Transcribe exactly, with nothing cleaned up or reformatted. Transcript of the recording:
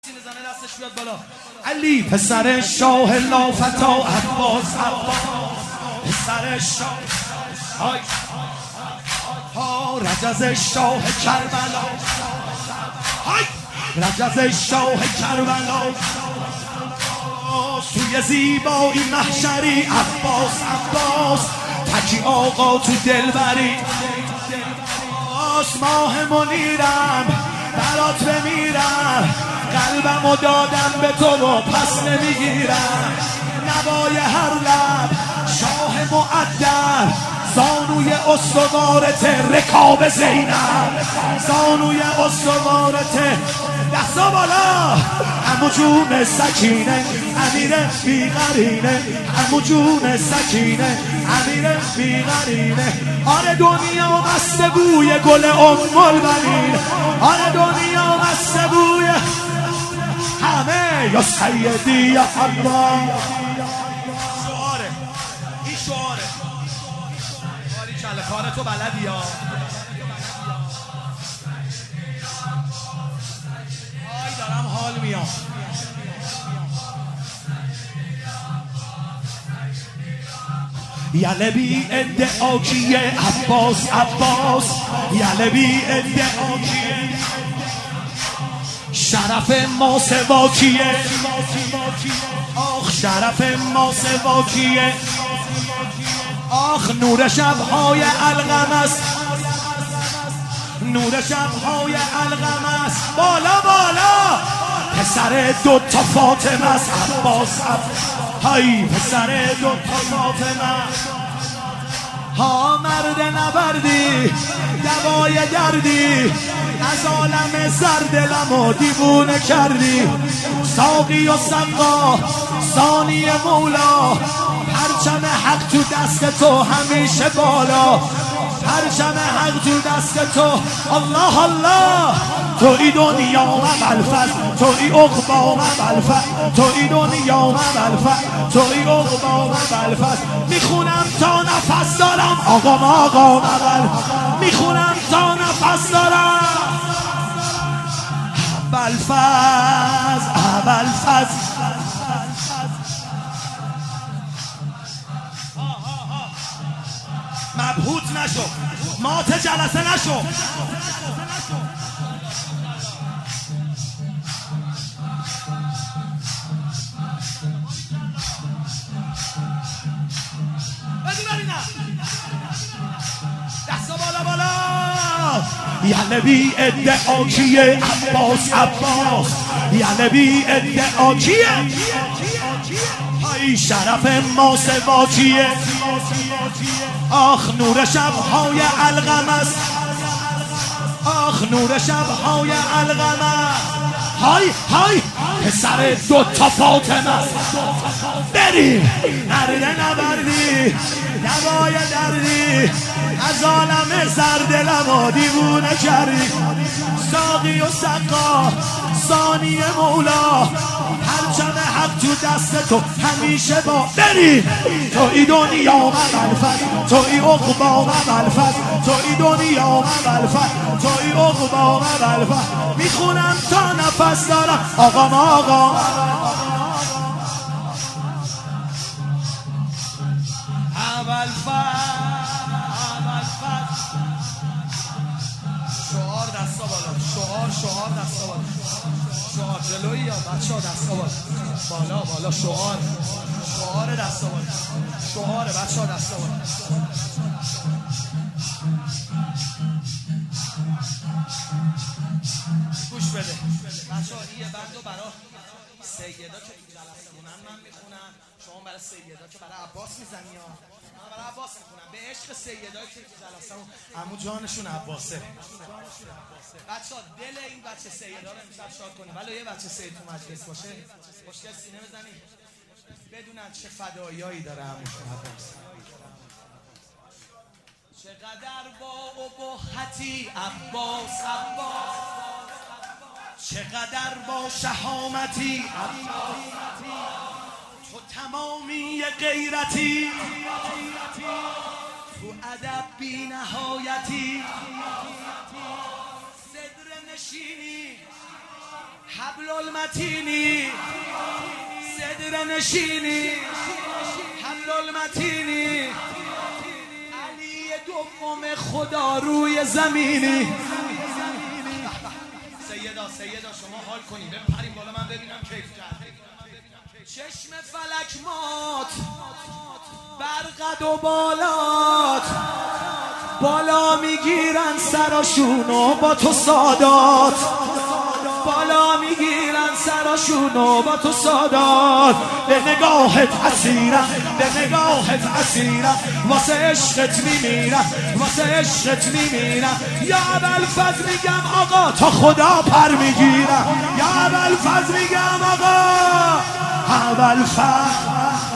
میزنه دستش بیاد بالا. علی پسر شاه لافتا عباس عباس پسر شاه های ها رجز شاه کربلا های رجز شاه کربلا توی زیبایی محشری عباس عباس تکی آقا تو دلبری ماه منیرم برات بمیرم قلبمو دادم به تو و پس نمیگیرم نوای هر لب شاه مؤدب زانوی استوارت رکاب زینب زانوی استوارت دستا بالا عمو جون سکینه امیر بیقرینه عمو جون سکینه امیر بیقرینه آره دنیا مست بوی گل ام البنین آره دنیا مست بوی همه یا سیدی یا الله شعاره این شعاره کاری کله کار تو بلدی ها آی دارم حال میام یله بی ادعا کیه عباس عباس یله بی ادعا کیه شرف ما سوا کیه آخ شرف ما سوا کیه آخ نور شبهای القمس نور شبهای القمس بالا بالا پسر دو تا فاطمه است عباس های پسر دو تا فاطمه ها مرد نبردی دوای دردی از عالم سر دلمو دیوونه کردی ساقی و سقا ثانی مولا پرچم حق تو دست تو همیشه بالا پرچم حق تو دست تو الله الله توی دنیا مبلفت توی عقبا مبلفت توی دنیا مبلفت توی عقبا مبلفت میخونم تا نفس دارم آقا ما آقا مبلفت میخونم تا نفس دارم ابوالفضل ابوالفضل مبهوت نشو مات جلسه نشو دستا بالا بالا یعنی بی ادعا کیه عباس عباس یعنی بی ادعا کیه های شرف ما سوا کیه آخ نور شبهای القمس آخ نور شبهای القمس های های پسر دو تا فاطمه بری نرده نبردی دوای دردی از عالم سر دلمو دیوونه کردی ساقی و سقا ثانی مولا پرچم حق تو دست تو همیشه با بری توی دنیا مبلفت توی عقبا مبلفت توی دنیا مبلفت توی عقبا مبلفت میخونم تا نفس دارم آقا ما آقا ابوالفضل شعار دستا بالا شعار شعار دستا بالا شعار جلوی یا بچه ها دستا بالا بالا بالا شعار شعار دستا بالا شعار بچه ها دستا بالا گوش بده بچه ها یه بندو برا سیدا که تو جلسه مونن من میخونم شما برای سیدا که برای عباس میزنی ها من برای عباس میخونم به عشق سیدایی که تو جلسه مون عمو جانشون عباسه بچه ها دل این بچه سیدا رو امشب شاد کنه ولی یه بچه سید تو مجلس باشه مشکل سینه بزنی بدونن چه فدایایی داره عموشون عباس چقدر با ابهتی عباس عباس چقدر با شهامتی عباس تو تمامی غیرتی تو ادب بی نهایتی صدر نشینی حبل المتینی صدر نشینی حبل المتینی علی دوم خدا روی زمینی. سیدا سیدا شما حال کنیم بپریم بالا من ببینم کیف کرد. چشم فلک مات بر قد و بالات بالا میگیرن سراشونو با تو سادات بالا میگیرن سراشونو با تو سادات. به نگاهت اسیرم به نگاهت اسیرم واسه عشقت میمیرم واسه عشقت میمیرم. یا ابوالفضل میگم آقا تا خدا پر میگیرم. یا ابوالفضل میگم آقا ابوالفضل